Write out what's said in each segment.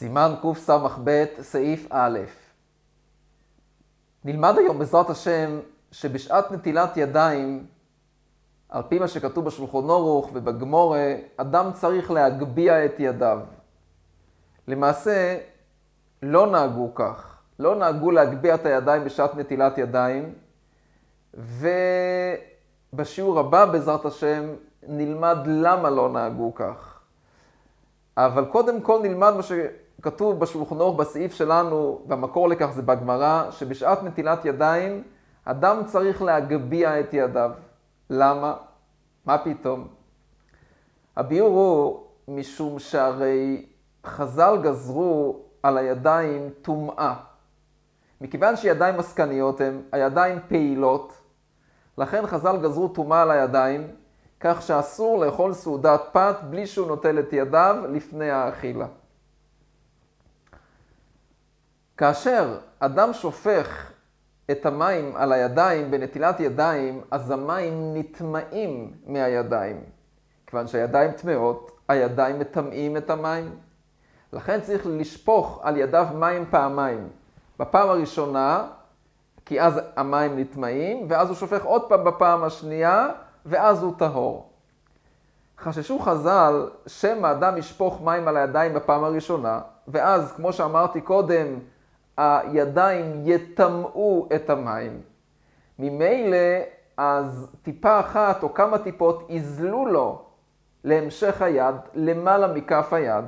סימן קס"ב, סעיף א'. נלמד היום בעזרת השם שבשעת נטילת ידיים, על פי מה שכתוב בשולחן ערוך ובגמורה, אדם צריך להגביה את ידיו. למעשה לא נהגו כך, לא נהגו להגביה את הידיים בשעת נטילת ידיים, ובשיעור הבא בעזרת השם נלמד למה לא נהגו כך. אבל קודם כל נלמד מה שכתוב בשולחן ערוך בסעיף שלנו, והמקור לכך זה בגמרא, שבשעת נטילת ידיים אדם צריך להגביה את ידיו. למה? מה פתאום? הביאור הוא משום שהרי חז"ל גזרו על הידיים טומאה. מכיוון שידיים עסקניות הן, הידיים פעילות, לכן חז"ל גזרו טומאה על הידיים, כך שאסור לאכול סעודת פת בלי שהוא נוטל את ידיו לפני האכילה. כאשר אדם שופך את המים על הידיים בנטילת ידיים, אז המים נטמעים מהידיים. כיוון שהידיים טמאות, הידיים מטמאים את המים. לכן צריך לשפוך על ידיו מים פעמיים. בפעם הראשונה, כי אז המים נטמעים, ואז הוא שופך עוד פעם בפעם השנייה, ואז הוא טהור. חששו חז"ל שמא האדם ישפוך מים על הידיים בפעם הראשונה, ואז, כמו שאמרתי קודם, הידיים יטמאו את המים. ממילא, אז טיפה אחת או כמה טיפות יזלו לו להמשך היד, למעלה מכף היד,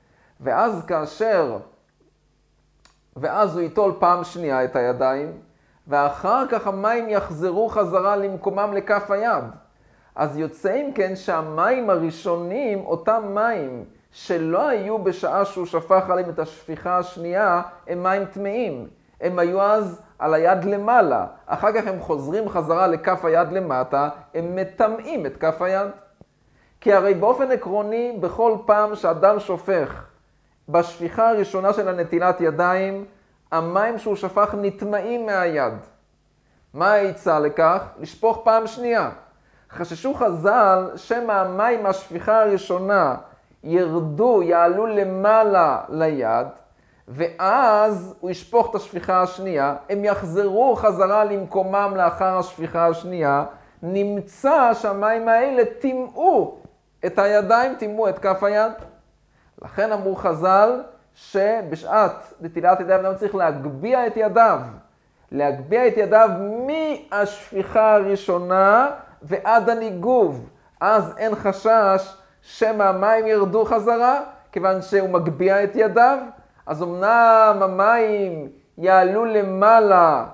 ואז הוא ייטול פעם שנייה את הידיים, ואחר כך המים יחזרו חזרה למקומם לכף היד. אז יוצא אם כן שהמים הראשונים, אותם מים שלא היו בשעה שהוא שפך עליהם את השפיכה השנייה, הם מים טמאים. הם היו אז על היד למעלה. אחר כך הם חוזרים חזרה לכף היד למטה, הם מטמאים את כף היד. כי הרי באופן עקרוני, בכל פעם שאדם שופך בשפיכה הראשונה של הנטילת ידיים, המים שהוא שפך נטמאים מהיד. מה העצה לכך? לשפוך פעם שנייה. חששו חז"ל שמא המים מהשפיכה הראשונה יעלו למעלה ליד, ואז הוא ישפוך את השפיכה השנייה, הם יחזרו חזרה למקומם לאחר השפיכה השנייה, נמצא שהמים האלה טימאו את הידיים, טימאו את כף היד. לכן אמרו חז"ל שבשעת נטילת ידיים אדם צריך להגביה את ידיו. להגביה את ידיו מהשפיכה הראשונה ועד הניגוב. אז אין חשש שמא המים ירדו חזרה, כיוון שהוא מגביה את ידיו. אז אמנם המים יעלו למעלה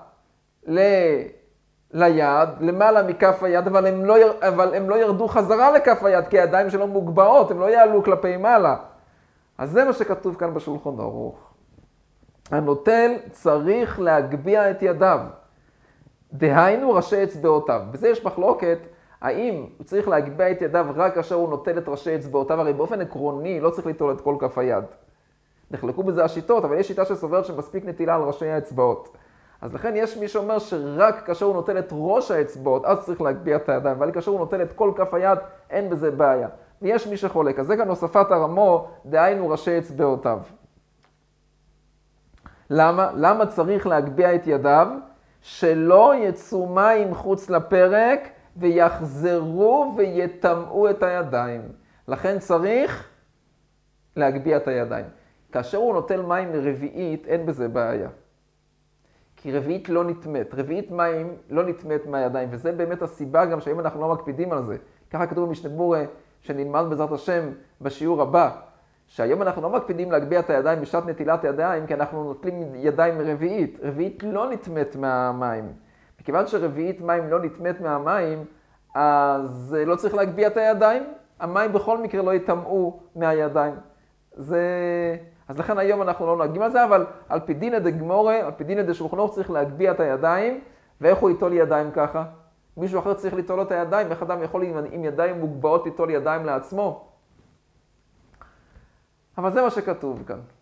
ליד, למעלה מכף היד, אבל הם לא ירדו חזרה לכף היד, כי הידיים שלו מוגבעות, הם לא יעלו כלפי מעלה. אז זה מה שכתוב כאן בשולחן ערוך. הנוטל צריך להגביה את ידיו. דהיינו ראשי אצבעותיו. בזה יש מחלוקת, האם הוא צריך להגביה את ידיו רק כאשר הוא נוטל את ראשי אצבעותיו, הרי באופן עקרוני לא צריך ליטול את כל כף היד. נחלקו בזה השיטות, אבל יש שיטה שסוברת שמספיק נטילה על ראשי האצבעות. אז לכן יש מי שאומר שרק כאשר הוא נוטל את ראש האצבעות, אז צריך להגביה את הידיים, אבל כאשר הוא נוטל את כל כף היד, אין בזה בעיה. ויש מי שחולק. אז זה כאן הוספת הרמו, דהיינו ראשי אצבעותיו. למה? למה צריך להגביה את ידיו? שלא יצאו מים חוץ לפרק ויחזרו ויטמאו את הידיים. לכן צריך להגביה את הידיים. כאשר הוא נוטל מים רביעית, אין בזה בעיה. כי רביעית לא נטמאת. רביעית מים לא נטמאת מהידיים, וזה באמת הסיבה גם שהיום אנחנו לא מקפידים על זה. ככה כתוב במשנה ברורה שנלמד בעזרת השם בשיעור הבא, שהיום אנחנו לא מקפידים להגביה את הידיים בשעת נטילת ידיים, כי אנחנו נוטלים ידיים רביעית. רביעית לא נטמאת מהמים. מכיוון שרביעית מים לא נטמאת מהמים, אז לא צריך להגביה את הידיים. המים בכל מקרה לא יטמאו מהידיים. אז לכן היום אנחנו לא נוהגים על זה, אבל על פי דינא דגמורה, על פי דינא דשולחן ערוך צריך להגביה את הידיים, ואיך הוא ייטול ידיים ככה? מישהו אחר צריך ליטול את הידיים, איך אדם יכול עם ידיים מוגבעות ליטול ידיים לעצמו? אבל זה מה שכתוב כאן.